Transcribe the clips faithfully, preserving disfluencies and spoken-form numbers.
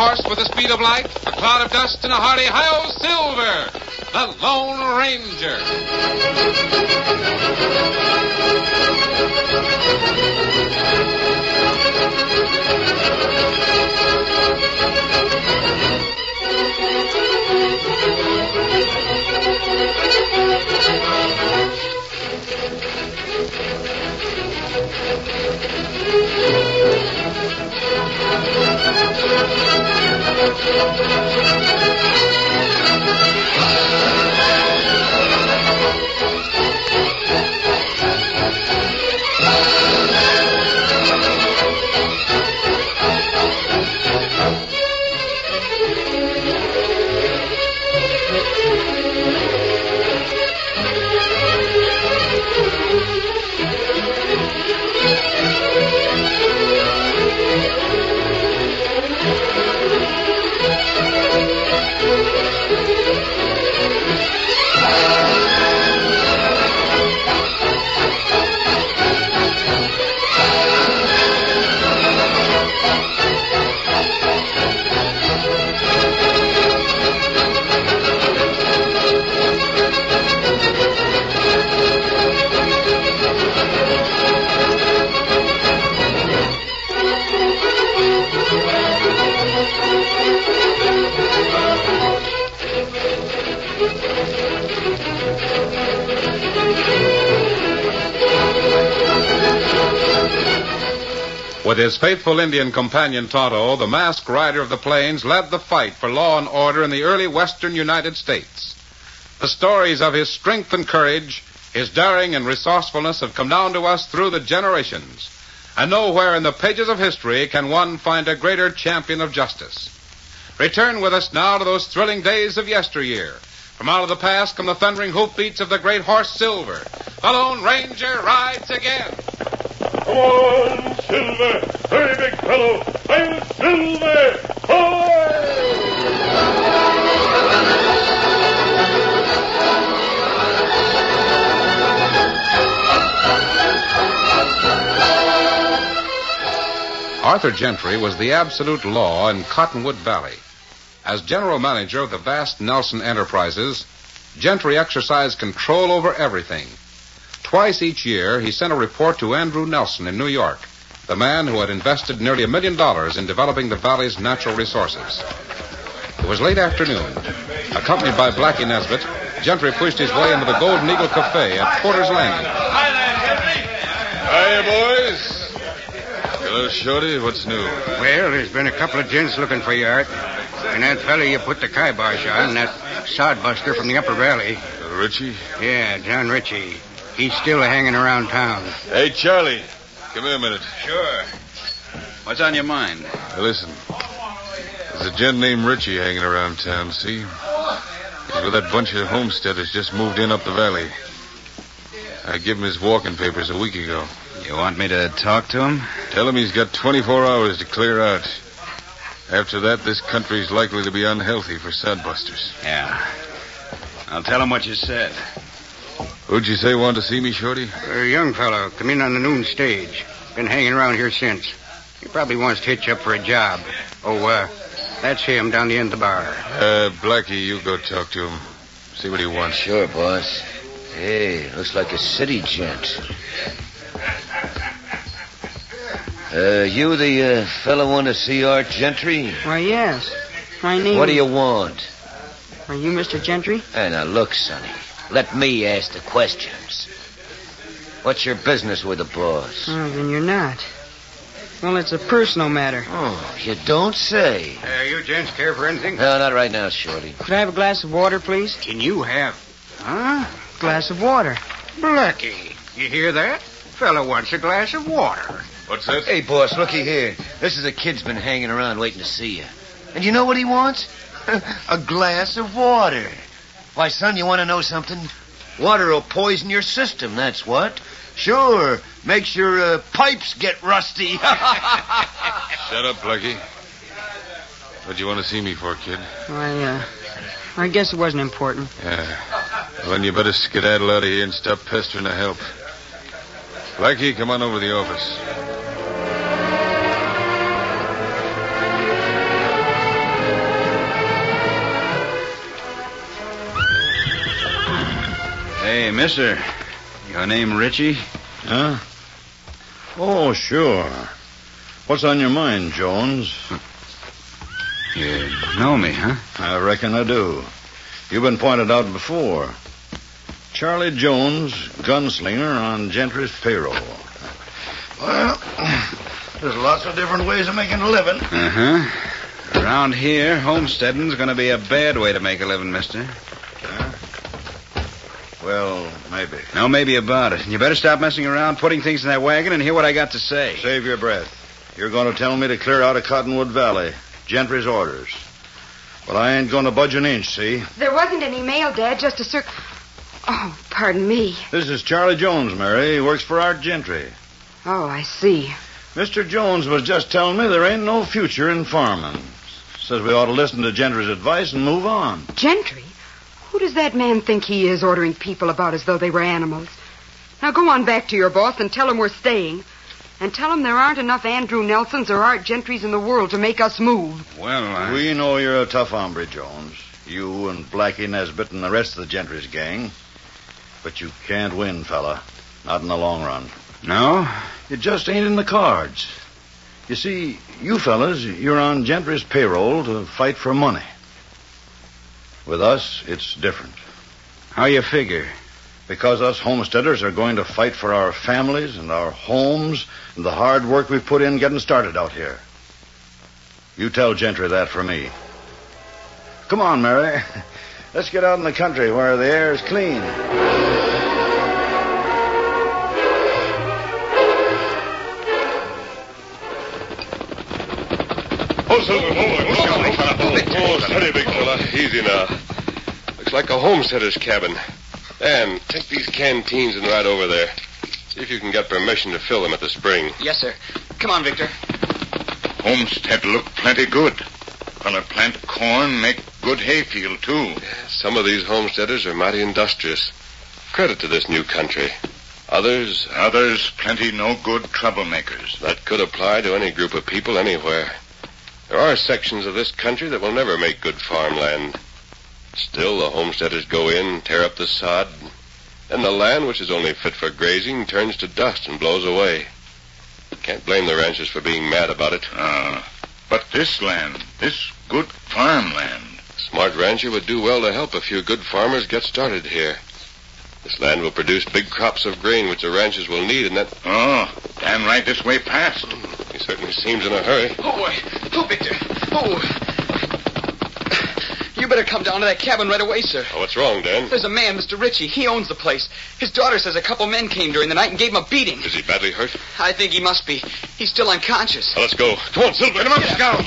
horse with the speed of light, a cloud of dust, and a hearty hi-yo Silver, the Lone Ranger. With his faithful Indian companion Tonto, the masked rider of the plains led the fight for law and order in the early western United States. The stories of his strength and courage, his daring and resourcefulness have come down to us through the generations. And nowhere in the pages of history can one find a greater champion of justice. Return with us now to those thrilling days of yesteryear. From out of the past come the thundering hoofbeats of the great horse Silver. The Lone Ranger rides again. Come on, Silver! Hurry, big fellow! I'm Silver! Ahoy! Arthur Gentry was the absolute law in Cottonwood Valley. As general manager of the vast Nelson Enterprises, Gentry exercised control over everything. Twice each year, he sent a report to Andrew Nelson in New York, the man who had invested nearly a million dollars in developing the valley's natural resources. It was late afternoon. Accompanied by Blackie Nesbitt, Gentry pushed his way into the Golden Eagle Cafe at Porter's Landing. Hi there, Gentry. Hiya, boys. Hello, Shorty. What's new? Well, there's been a couple of gents looking for you, Art. And that fella you put the kibosh on, that sodbuster from the Upper Valley. Uh, Richie? Yeah, John Ritchie. He's still hanging around town. Hey, Charlie. Come here a minute. Sure. What's on your mind? Now, listen. There's a gent named Ritchie hanging around town, see? He's with that bunch of homesteaders just moved in up the valley. I gave him his walking papers a week ago. You want me to talk to him? Tell him he's got twenty-four hours to clear out. After that, this country's likely to be unhealthy for sodbusters. Yeah. I'll tell him what you said. Who'd you say wanted to see me, Shorty? A young fellow come in on the noon stage. Been hanging around here since. He probably wants to hitch up for a job. Oh, uh, that's him down the end of the bar. Uh, Blackie, you go talk to him. See what he wants. Sure, boss. Hey, looks like a city gent. Uh, you the uh, fellow want to see Art Gentry? Why, yes. My name... What do you want? Are you Mister Gentry? Hey, now look, Sonny. Let me ask the questions. What's your business with the boss? Oh, then you're not. Well, it's a personal matter. Oh, you don't say. Uh, you gents care for anything? No, not right now, Shorty. Could I have a glass of water, please? Can you have... Huh? Glass of water. Blackie, you hear that? Fella wants a glass of water. What's that? Hey, boss, looky here. This is a kid's been hanging around waiting to see you. And you know what he wants? A glass of water. Why, son, you want to know something? Water will poison your system, that's what. Sure, makes your uh, pipes get rusty. Shut up, Blackie. What'd you want to see me for, kid? I, uh, I guess it wasn't important. Yeah. Well, then you better skedaddle out of here and stop pestering to help. Blackie, come on over to the office. Hey, mister. Your name Richie? Huh? Oh, sure. What's on your mind, Jones? You know me, huh? I reckon I do. You've been pointed out before. Charlie Jones, gunslinger on Gentry's payroll. Well, there's lots of different ways of making a living. Uh-huh. Around here, homesteading's going to be a bad way to make a living, mister. Huh? Well, maybe. No maybe about it. You better stop messing around, putting things in that wagon, and hear what I got to say. Save your breath. You're going to tell me to clear out of Cottonwood Valley. Gentry's orders. But I ain't going to budge an inch, see? There wasn't any mail, Dad, just a cir... Oh, pardon me. This is Charlie Jones, Mary. He works for Art Gentry. Oh, I see. Mister Jones was just telling me there ain't no future in farming. Says we ought to listen to Gentry's advice and move on. Gentry? Who does that man think he is, ordering people about as though they were animals? Now go on back to your boss and tell him we're staying. And tell him there aren't enough Andrew Nelsons or Art Gentrys in the world to make us move. Well, I... We know you're a tough hombre, Jones. You and Blackie Nesbitt and the rest of the Gentry's gang. But you can't win, fella. Not in the long run. No? It just ain't in the cards. You see, you fellas, you're on Gentry's payroll to fight for money. With us, it's different. How you figure? Because us homesteaders are going to fight for our families and our homes and the hard work we've put in getting started out here. You tell Gentry that for me. Come on, Mary. Let's get out in the country where the air is clean. Oh, Silver, oh, oh, steady, big fella. Easy now. Looks like a homesteader's cabin. Dan, take these canteens and ride over there. See if you can get permission to fill them at the spring. Yes, sir. Come on, Victor. Homestead look plenty good. Gonna plant corn, make good hayfield, too. Yeah, some of these homesteaders are mighty industrious. Credit to this new country. Others... Others plenty no good troublemakers. That could apply to any group of people anywhere. There are sections of this country that will never make good farmland. Still, the homesteaders go in, tear up the sod, and the land, which is only fit for grazing, turns to dust and blows away. Can't blame the ranchers for being mad about it. Ah, uh, but this land, this good farmland... Smart rancher would do well to help a few good farmers get started here. This land will produce big crops of grain, which the ranchers will need, and that... Oh, damn right this way past. He certainly seems in a hurry. Oh, oh, Victor. Oh... You better come down to that cabin right away, sir. Oh, what's wrong, Dan? There's a man, Mister Ritchie. He owns the place. His daughter says a couple men came during the night and gave him a beating. Is he badly hurt? I think he must be. He's still unconscious. Well, let's go. Come on, Silver. Get him up, Scout.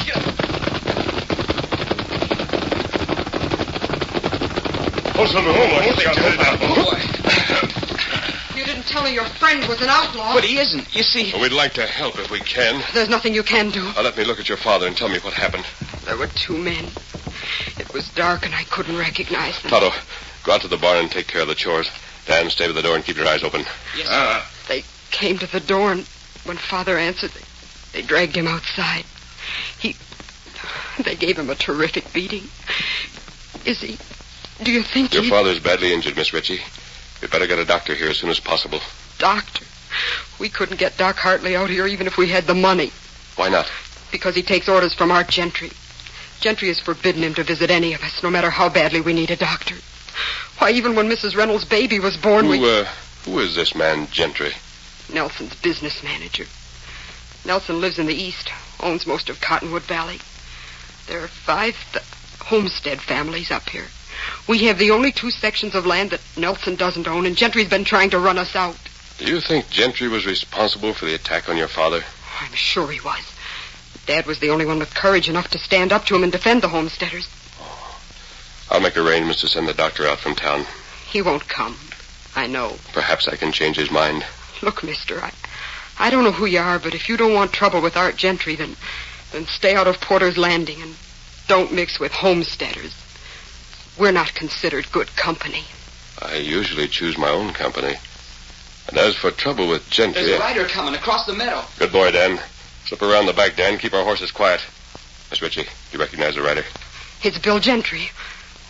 Oh, Silver, hold on. Scout, hold it Oh, boy. You didn't tell me your friend was an outlaw. But he isn't. You see... Well, we'd like to help if we can. There's nothing you can do. Now, let me look at your father and tell me what happened. There were two men. It was dark and I couldn't recognize them. Toto, go out to the barn and take care of the chores. Dan, stay by the door and keep your eyes open. Yes, sir. Uh, They came to the door, and when Father answered, they, they dragged him outside. He... They gave him a terrific beating. Is he... Do you think Your he... father's badly injured, Miss Ritchie. We'd better get a doctor here as soon as possible. Doctor? We couldn't get Doc Hartley out here even if we had the money. Why not? Because he takes orders from Art Gentry. Gentry has forbidden him to visit any of us, no matter how badly we need a doctor. Why, even when Missus Reynolds' baby was born, Who, we... uh, who is this man, Gentry? Nelson's business manager. Nelson lives in the east, owns most of Cottonwood Valley. There are five th- homestead families up here. We have the only two sections of land that Nelson doesn't own, and Gentry's been trying to run us out. Do you think Gentry was responsible for the attack on your father? I'm sure he was. Dad was the only one with courage enough to stand up to him and defend the homesteaders. Oh. I'll make arrangements to send the doctor out from town. He won't come. I know. Perhaps I can change his mind. Look, mister, I, I don't know who you are, but if you don't want trouble with Art Gentry, then, then stay out of Porter's Landing and don't mix with homesteaders. We're not considered good company. I usually choose my own company. And as for trouble with Gentry... There's a rider coming across the meadow. Good boy, Dan. Slip around the back, Dan. Keep our horses quiet. Miss Ritchie, you recognize the rider? It's Bill Gentry.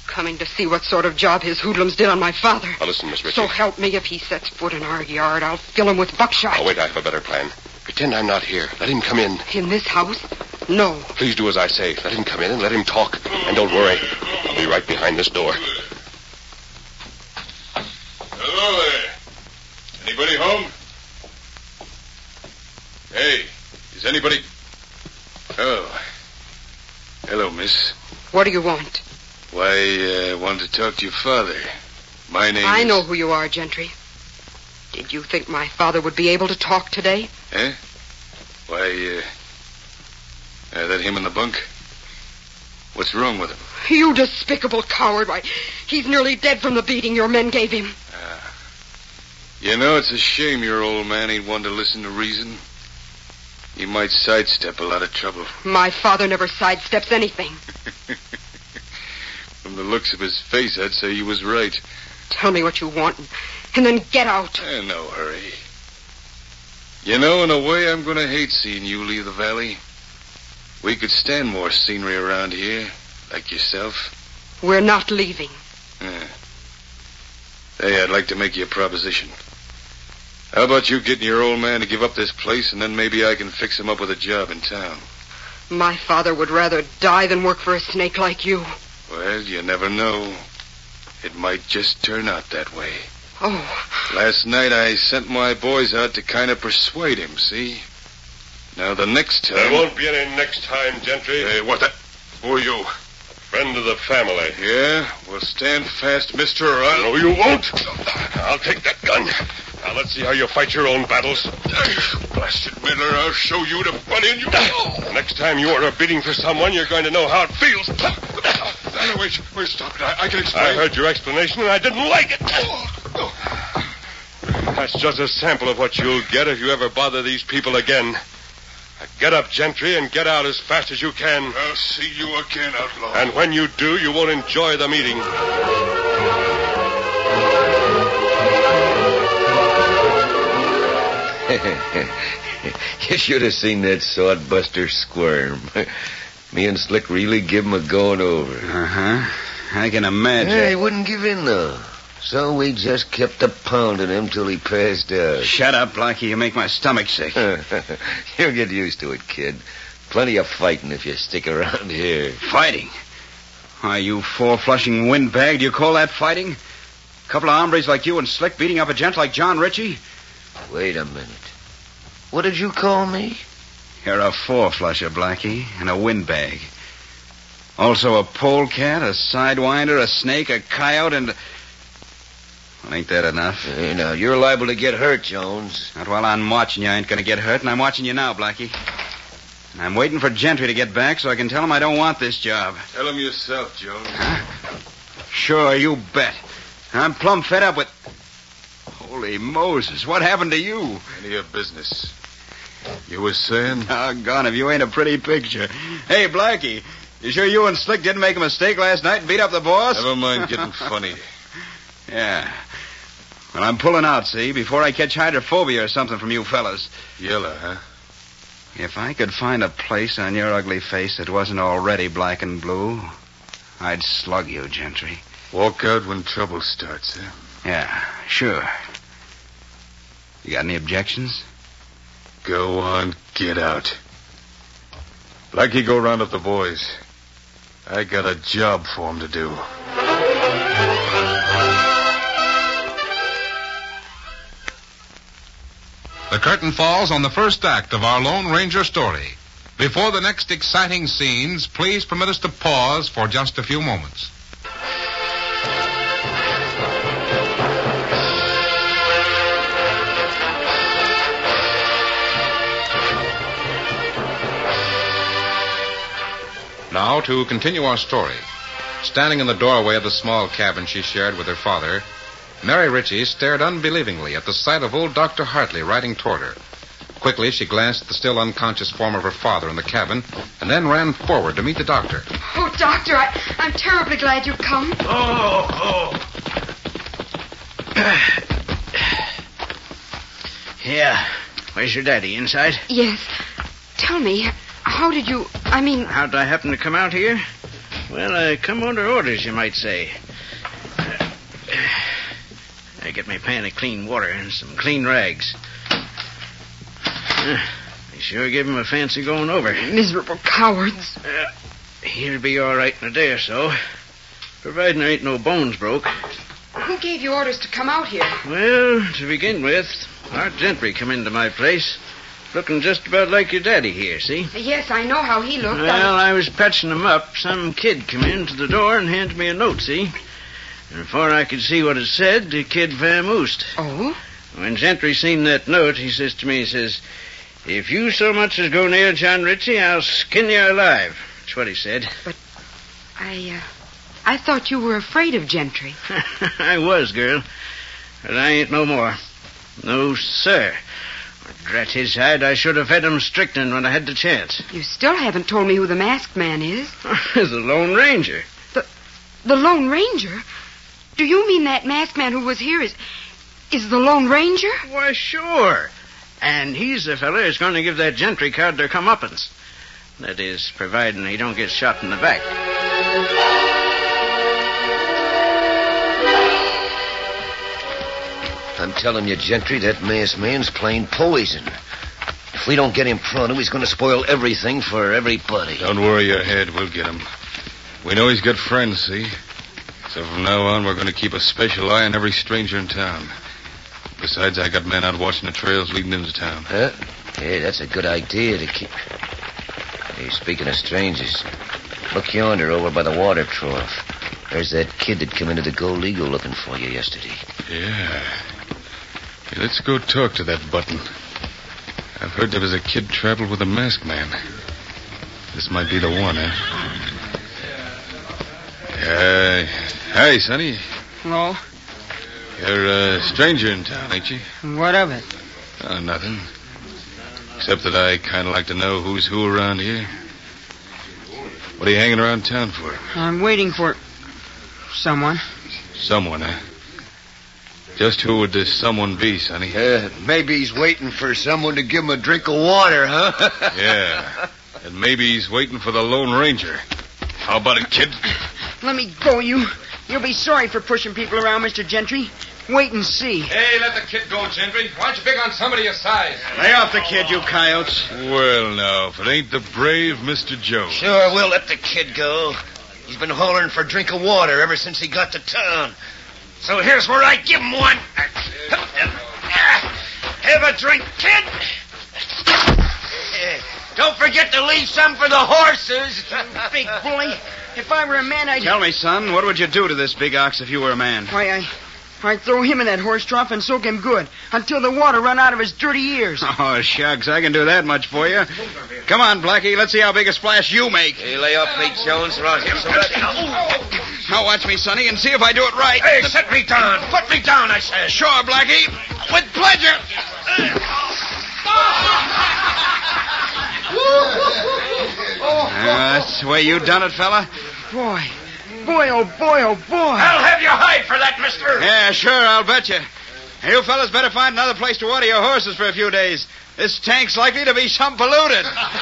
coming to see what sort of job his hoodlums did on my father. Now, listen, Miss Ritchie. So help me, if he sets foot in our yard, I'll fill him with buckshot. Oh, wait, I have a better plan. Pretend I'm not here. Let him come in. In this house? No. Please do as I say. Let him come in and let him talk. And don't worry. I'll be right behind this door. Hello there. Anybody home? Hey, is anybody... Oh. Hello, miss. What do you want? Why, I uh, wanted to talk to your father. My name I is... know who you are, Gentry. Did you think my father would be able to talk today? Eh? Why, uh... uh that him in the bunk? What's wrong with him? You despicable coward. Why, he's nearly dead from the beating your men gave him. Ah. You know, it's a shame your old man ain't one to listen to reason. He might sidestep a lot of trouble. My father never sidesteps anything. From the looks of his face, I'd say he was right. Tell me what you want, and then get out. Eh, no hurry. You know, in a way, I'm going to hate seeing you leave the valley. We could stand more scenery around here, like yourself. We're not leaving. Yeah. Hey, I'd like to make you a proposition. How about you getting your old man to give up this place, and then maybe I can fix him up with a job in town? My father would rather die than work for a snake like you. Well, you never know. It might just turn out that way. Oh. Last night I sent my boys out to kind of persuade him, see? Now the next time... There won't be any next time, Gentry. Hey, what the... Who are you? Friend of the family. Yeah? Well, stand fast, mister, or I'll... No, you won't. I'll take that gun. Now, let's see how you fight your own battles. Blasted Miller, I'll show you to butt in you. Next time you order bidding for someone, you're going to know how it feels. No, wait, wait, stop it. I, I can explain. I heard your explanation, and I didn't like it. That's just a sample of what you'll get if you ever bother these people again. Now, get up, Gentry, and get out as fast as you can. I'll see you again, outlaw. And when you do, you won't enjoy the meeting. You should have seen that sodbuster squirm. Me and Slick really give him a going over. Uh-huh. I can imagine. Yeah, he wouldn't give in, though. So we just kept a pounding him till he passed out. Shut up, Blackie. You make my stomach sick. You'll get used to it, kid. Plenty of fighting if you stick around here. Fighting? Why, you four-flushing windbag, do you call that fighting? A couple of hombres like you and Slick beating up a gent like John Ritchie? Wait a minute. What did you call me? You're a four-flusher, Blackie, and a windbag. Also a polecat, a sidewinder, a snake, a coyote, and... Well, ain't that enough? Hey, now, you're liable to get hurt, Jones. Not while I'm watching you. I ain't going to get hurt, and I'm watching you now, Blackie. And I'm waiting for Gentry to get back so I can tell him I don't want this job. Tell him yourself, Jones. Huh? Sure, you bet. I'm plumb fed up with... Holy Moses, what happened to you? None of your business. You was saying? Doggone, if you ain't a pretty picture. Hey, Blackie, you sure you and Slick didn't make a mistake last night and beat up the boss? Never mind getting funny. Yeah. Well, I'm pulling out, see, before I catch hydrophobia or something from you fellas. Yellow, huh? If I could find a place on your ugly face that wasn't already black and blue, I'd slug you, Gentry. Walk out when trouble starts, huh? Yeah, sure. You got any objections? Go on, get out. Blackie, go round up the boys. I got a job for 'em to do. The curtain falls on the first act of our Lone Ranger story. Before the next exciting scenes, please permit us to pause for just a few moments. Now, to continue our story. Standing in the doorway of the small cabin she shared with her father, Mary Ritchie stared unbelievingly at the sight of old Doctor Hartley riding toward her. Quickly, she glanced at the still unconscious form of her father in the cabin, and then ran forward to meet the doctor. Oh, Doctor, I, I'm terribly glad you've come. Oh, oh. Yeah. Where's your daddy? Inside? Yes. Tell me, how did you... I mean... How'd I happen to come out here? Well, I come under orders, you might say. I get my pan of clean water and some clean rags. Uh, they sure give him a fancy going over. Miserable cowards. Uh, he'll be all right in a day or so, providing there ain't no bones broke. Who gave you orders to come out here? Well, to begin with, Art Gentry come into my place, looking just about like your daddy here, see? Yes, I know how he looked. Well, I was patching him up. Some kid come in to the door and handed me a note, see? And before I could see what it said, the kid vamoosed. Oh? When Gentry seen that note, he says to me, he says, if you so much as go near John Ritchie, I'll skin you alive. That's what he said. But I, uh, I thought you were afraid of Gentry. I was, girl. But I ain't no more. No, sir. Drat his hide, I should have fed him strychnine when I had the chance. You still haven't told me who the masked man is. The Lone Ranger. The, the Lone Ranger? Do you mean that masked man who was here is, is the Lone Ranger? Why, sure. And he's the fella who's going to give that Gentry card their comeuppance. That is, providing he don't get shot in the back. I'm telling you, Gentry, that masked man's plain poison. If we don't get him pronto, he's going to spoil everything for everybody. Don't worry your head. We'll get him. We know he's got friends, see? So from now on, we're going to keep a special eye on every stranger in town. Besides, I got men out watching the trails leading into town. Huh? Yeah, that's a good idea to keep... Hey, speaking of strangers, look yonder over by the water trough. There's that kid that came into the Gold Eagle looking for you yesterday. Yeah. Hey, let's go talk to that button. I've heard there was a kid traveled with a masked man. This might be the one, huh? Uh, hi, Sonny. Hello? You're a stranger in town, ain't you? What of it? Oh, nothing. Except that I kind of like to know who's who around here. What are you hanging around town for? I'm waiting for someone. Someone, huh? Just who would this someone be, Sonny? Uh, maybe he's waiting for someone to give him a drink of water, huh? Yeah. And maybe he's waiting for the Lone Ranger. How about it, kid? Let me go, you. You'll be sorry for pushing people around, Mister Gentry. Wait and see. Hey, let the kid go, Gentry. Why don't you pick on somebody your size? Lay off the kid, you coyotes. Well, now, if it ain't the brave Mister Jones. Sure, we'll let the kid go. He's been hollering for a drink of water ever since he got to town. So here's where I give him one. Have a drink, kid. Don't forget to leave some for the horses. Big bully. If I were a man, I'd... Tell me, son, what would you do to this big ox if you were a man? Why, I... I'd throw him in that horse trough and soak him good until the water run out of his dirty ears. Oh, shucks, I can do that much for you. Come on, Blackie, let's see how big a splash you make. Hey, lay off me, Jones, or I'll hit somebody. Now watch me, Sonny, and see if I do it right. Hey, set me down. Put me down, I said. Sure, Blackie. With pleasure. Uh, that's the way you done it, fella? Boy. Boy, oh boy, oh boy. I'll have you hide for that, mister. Yeah, sure, I'll bet you. You fellas better find another place to water your horses for a few days. This tank's likely to be some polluted.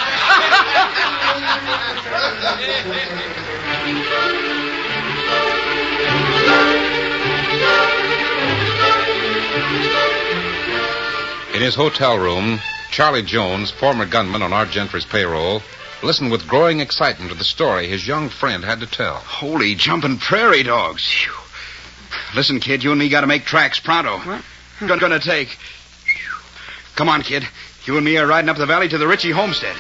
In his hotel room, Charlie Jones, former gunman on Art Gentry's payroll, listened with growing excitement to the story his young friend had to tell. Holy jumping prairie dogs. Phew. Listen, kid, you and me got to make tracks pronto. What? Gonna, gonna take. Phew. Come on, kid. You and me are riding up the valley to the Ritchie homestead.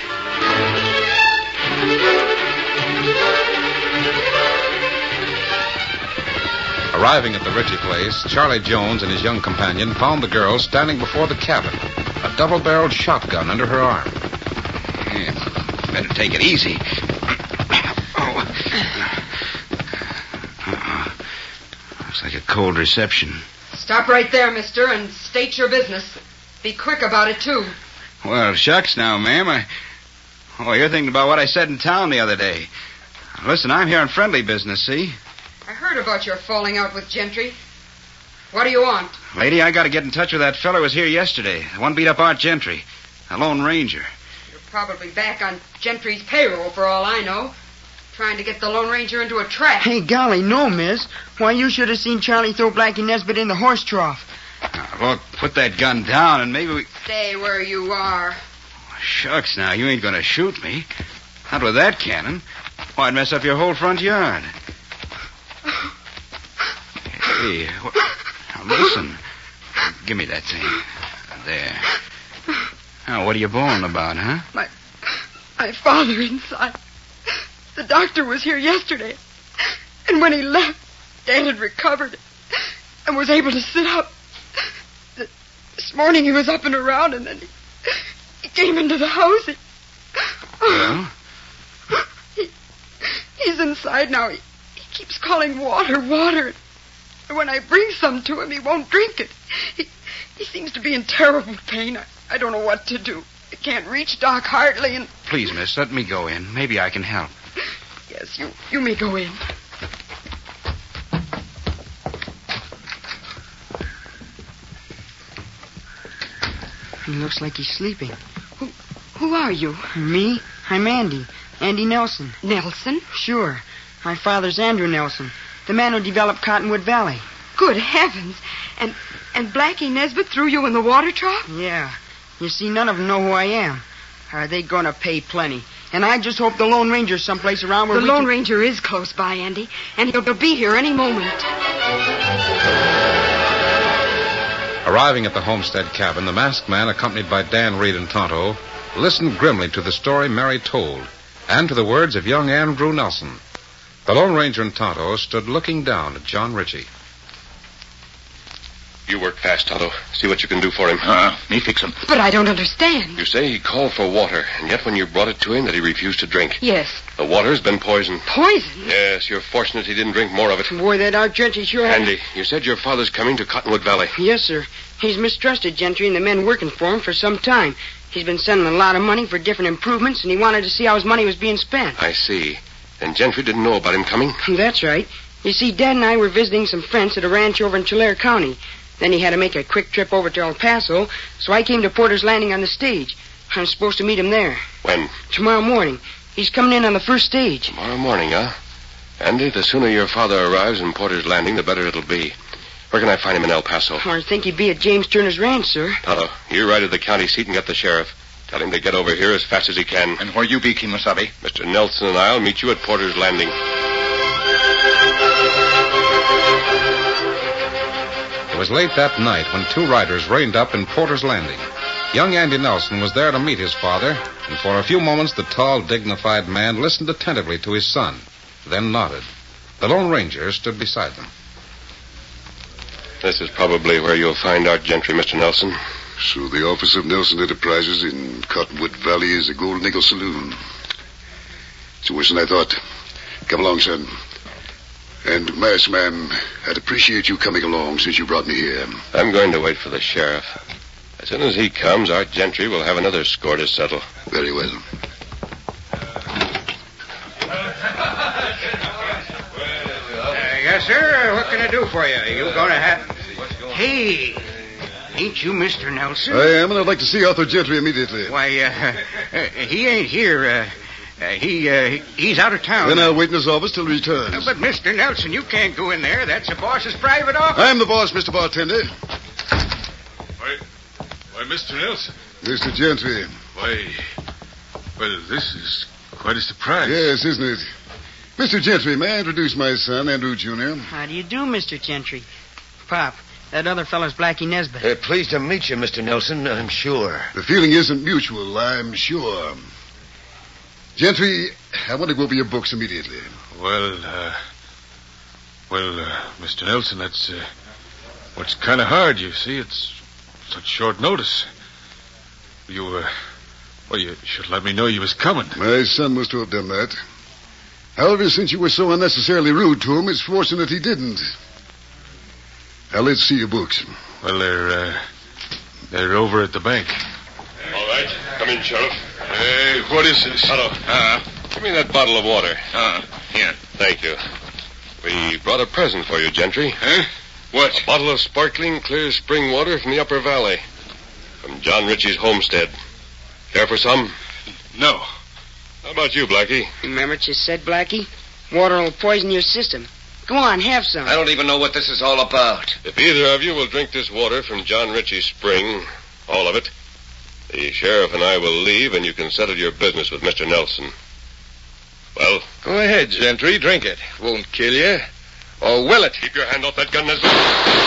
Arriving at the Ritchie place, Charlie Jones and his young companion found the girl standing before the cabin, a double-barreled shotgun under her arm. Yeah, better take it easy. Oh. Uh-uh. Looks like a cold reception. Stop right there, mister, and state your business. Be quick about it, too. Well, shucks now, ma'am. I... Oh, you're thinking about what I said in town the other day. Listen, I'm here on friendly business, see? I heard about your falling out with Gentry. What do you want? Lady, I got to get in touch with that fellow who was here yesterday. The one beat up Art Gentry. The Lone Ranger. You're probably back on Gentry's payroll for all I know. Trying to get the Lone Ranger into a trap. Hey, golly, no, miss. Why, you should have seen Charlie throw Blackie Nesbitt in the horse trough. Now, look, put that gun down and maybe we... Stay where you are. Shucks, now, you ain't gonna shoot me. Not with that cannon. Why, it'd mess up your whole front yard. Hey, wh- now listen. Give me that thing. There. Now, what are you bawling about, huh? My, my father inside. The doctor was here yesterday. And when he left, Dad had recovered and was able to sit up. This morning he was up and around, and then he, he came into the house. He, Well? he, he's inside now. He, he keeps calling water, water. And when I bring some to him, he won't drink it. He, he seems to be in terrible pain. I, I don't know what to do. I can't reach Doc Hartley, and... Please, miss, let me go in. Maybe I can help. Yes, you, you may go in. He looks like he's sleeping. Who, who are you? Me? I'm Andy. Andy Nelson. Nelson? Sure. My father's Andrew Nelson, the man who developed Cottonwood Valley. Good heavens. And and Blackie Nesbitt threw you in the water trough? Yeah. You see, none of them know who I am. Are they going to pay plenty? And I just hope the Lone Ranger's someplace around where the we Lone can... Ranger is close by, Andy. And he'll be here any moment. Arriving at the homestead cabin, the masked man, accompanied by Dan Reed and Tonto, listened grimly to the story Mary told and to the words of young Andrew Nelson. The Lone Ranger and Tonto stood looking down at John Ritchie. You work fast, Tonto. See what you can do for him. Uh, me fix him. But I don't understand. You say he called for water, and yet when you brought it to him that he refused to drink. Yes. The water's been poisoned. Poison? Yes, you're fortunate he didn't drink more of it. Boy, that Art Gentry sure had... Andy, you said your father's coming to Cottonwood Valley. Yes, sir. He's mistrusted Gentry and the men working for him for some time. He's been sending a lot of money for different improvements, and he wanted to see how his money was being spent. I see. And Gentry didn't know about him coming? That's right. You see, Dad and I were visiting some friends at a ranch over in Tulare County. Then he had to make a quick trip over to El Paso, so I came to Porter's Landing on the stage. I'm supposed to meet him there. When? Tomorrow morning. He's coming in on the first stage. Tomorrow morning, huh? Andy, the sooner your father arrives in Porter's Landing, the better it'll be. Where can I find him in El Paso? I think he'd be at James Turner's ranch, sir. Tonto, you ride to the county seat and get the sheriff. Tell him to get over here as fast as he can. And where you be, Kimosabe? Mister Nelson and I'll meet you at Porter's Landing. It was late that night when two riders reined up in Porter's Landing. Young Andy Nelson was there to meet his father, and for a few moments the tall, dignified man listened attentively to his son, then nodded. The Lone Ranger stood beside them. This is probably where you'll find Art Gentry, Mister Nelson. So the office of Nelson Enterprises in Cottonwood Valley is the Golden Eagle Saloon. It's worse than I thought. Come along, son. And, masked man, I'd appreciate you coming along since you brought me here. I'm going to wait for the sheriff. As soon as he comes, Art Gentry will have another score to settle. Very well. Uh, yes, sir. What can I do for you? You going to have... Hey, ain't you Mister Nelson? I am, and I'd like to see Arthur Gentry immediately. Why, uh, uh, he ain't here. Uh, uh, he, uh, he's out of town. Then I'll wait in his office till he returns. Uh, but, Mister Nelson, you can't go in there. That's the boss's private office. I'm the boss, Mister Bartender. Why, why, Mister Nelson. Mister Gentry. Why, well, this is quite a surprise. Yes, isn't it? Mister Gentry, may I introduce my son, Andrew Junior? How do you do, Mister Gentry? Pop, that other fellow's Blackie Nesbitt. Uh, pleased to meet you, Mister Nelson, I'm sure. The feeling isn't mutual, I'm sure. Gentry, I want to go over your books immediately. Well, uh... Well, uh, Mister Nelson, that's, uh... what's kind of hard, you see. It's such short notice. You, uh... Well, you should let me know you was coming. My son must have done that. However, since you were so unnecessarily rude to him, it's fortunate he didn't. Now, let's see your books. Well, they're, uh... they're over at the bank. All right. Come in, Sheriff. Hey, what is this? Tonto, Uh, give me that bottle of water. uh, here. Thank you. We brought a present for you, Gentry. Huh? What? A bottle of sparkling, clear spring water from the Upper Valley. From John Ritchie's homestead. Care for some? No. How about you, Blackie? Remember what you said, Blackie? Water will poison your system. Go on, have some. I don't even know what this is all about. If either of you will drink this water from John Ritchie's spring, all of it, the sheriff and I will leave, and you can settle your business with Mister Nelson. Well? Go ahead, Gentry. Drink it. Won't kill you. Or will it? Keep your hand off that gun, Nesbitt.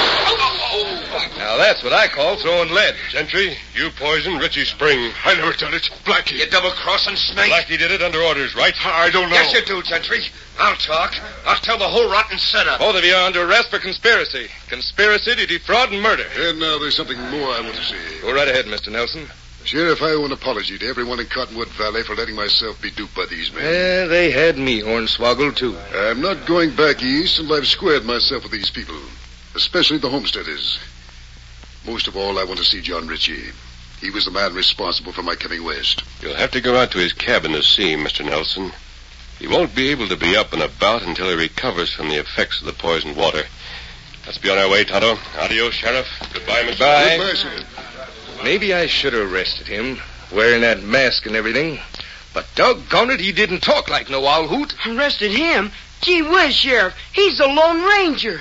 Now, that's what I call throwing lead. Gentry, you poisoned Ritchie's spring. I never done it. Blackie. You double-crossing snake. Blackie did it under orders, right? I don't know. Yes, you do, Gentry. I'll talk. I'll tell the whole rotten setup. Both of you are under arrest for conspiracy. Conspiracy to defraud and murder. And now there's something more I want to say. Go right ahead, Mister Nelson. Sheriff, I owe an apology to everyone in Cottonwood Valley for letting myself be duped by these men. Yeah, they had me hornswoggled, too. I'm not going back east until I've squared myself with these people, especially the homesteaders. Most of all, I want to see John Ritchie. He was the man responsible for my coming west. You'll have to go out to his cabin to see him, Mister Nelson. He won't be able to be up and about until he recovers from the effects of the poisoned water. Let's be on our way, Tonto. Adios, Sheriff. Goodbye, Mister Bye. Goodbye, sir. Maybe I should have arrested him, wearing that mask and everything. But doggone it, he didn't talk like no owl hoot. Arrested him? Gee whiz, Sheriff. He's the Lone Ranger.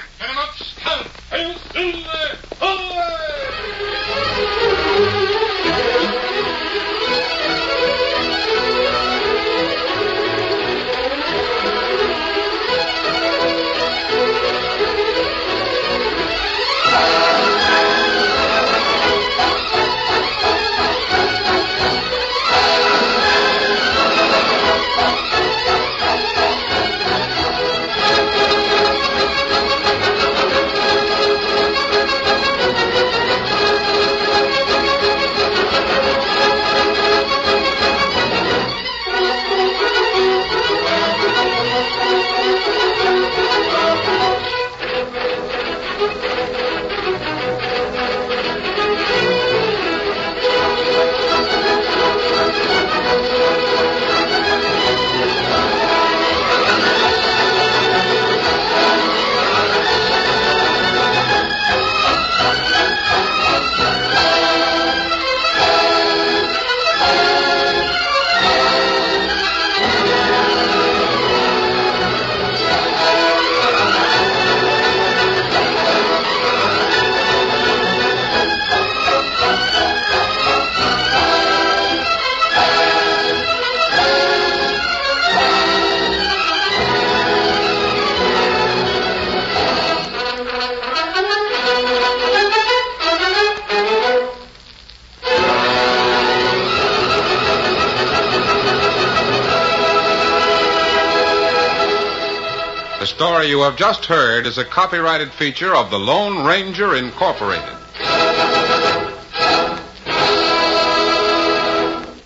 The story you have just heard is a copyrighted feature of the Lone Ranger Incorporated.